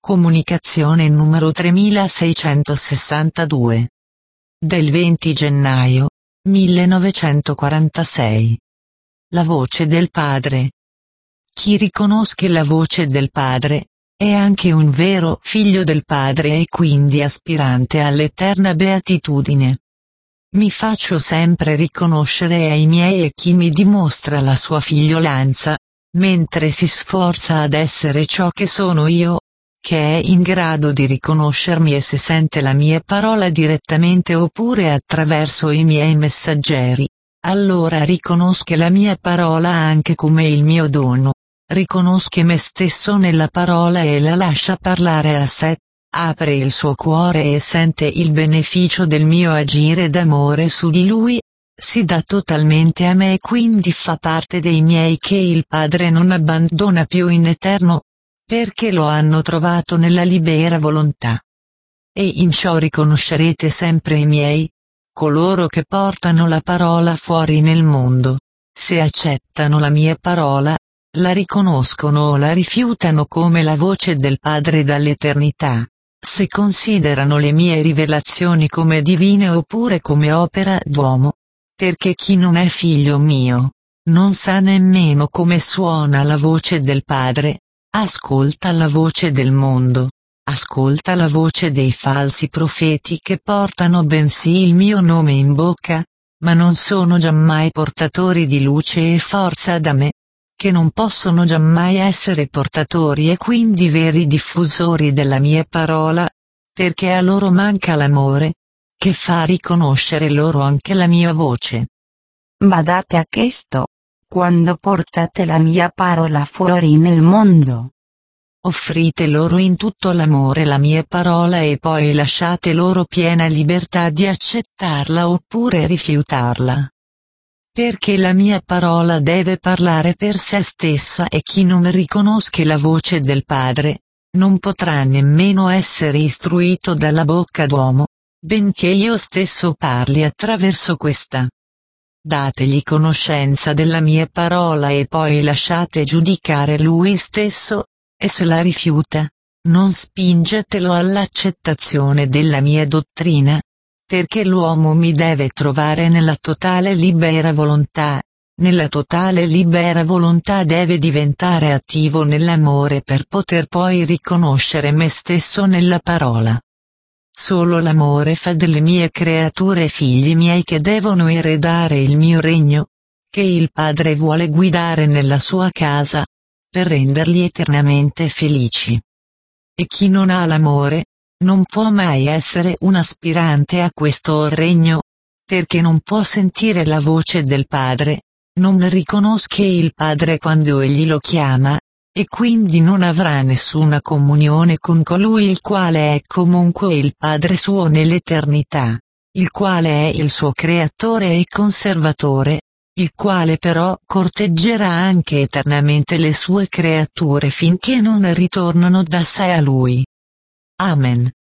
Comunicazione numero 3662. Del 20 gennaio 1946. La voce del Padre. Chi riconosce la voce del Padre, è anche un vero figlio del Padre e quindi aspirante all'eterna beatitudine. Mi faccio sempre riconoscere ai miei e chi mi dimostra la sua figliolanza, mentre si sforza ad essere ciò che sono io, che è in grado di riconoscermi e se sente la mia parola direttamente oppure attraverso i miei messaggeri, allora riconosca la mia parola anche come il mio dono, riconosca me stesso nella parola e la lascia parlare a sé, apre il suo cuore e sente il beneficio del mio agire d'amore su di lui, si dà totalmente a me e quindi fa parte dei miei che il Padre non abbandona più in eterno, perché lo hanno trovato nella libera volontà. E in ciò riconoscerete sempre i miei, coloro che portano la parola fuori nel mondo, se accettano la mia parola, la riconoscono o la rifiutano come la voce del Padre dall'eternità, se considerano le mie rivelazioni come divine oppure come opera d'uomo, perché chi non è figlio mio, non sa nemmeno come suona la voce del Padre. Ascolta la voce del mondo, ascolta la voce dei falsi profeti che portano bensì il mio nome in bocca, ma non sono giammai portatori di luce e forza da me, che non possono giammai essere portatori e quindi veri diffusori della mia parola, perché a loro manca l'amore, che fa riconoscere loro anche la mia voce. Badate a questo. Quando portate la mia parola fuori nel mondo, offrite loro in tutto l'amore la mia parola e poi lasciate loro piena libertà di accettarla oppure rifiutarla. Perché la mia parola deve parlare per se stessa e chi non riconosce la voce del Padre, non potrà nemmeno essere istruito dalla bocca d'uomo, benché io stesso parli attraverso questa. Dategli conoscenza della mia parola e poi lasciate giudicare lui stesso, e se la rifiuta, non spingetelo all'accettazione della mia dottrina, perché l'uomo mi deve trovare nella totale libera volontà, nella totale libera volontà deve diventare attivo nell'amore per poter poi riconoscere me stesso nella parola. Solo l'amore fa delle mie creature figli miei che devono eredare il mio regno, che il Padre vuole guidare nella sua casa, per renderli eternamente felici. E chi non ha l'amore, non può mai essere un aspirante a questo regno, perché non può sentire la voce del Padre, non riconosce il Padre quando egli lo chiama, e quindi non avrà nessuna comunione con colui il quale è comunque il Padre suo nell'eternità, il quale è il suo creatore e conservatore, il quale però corteggerà anche eternamente le sue creature finché non ritornano da sé a lui. Amen.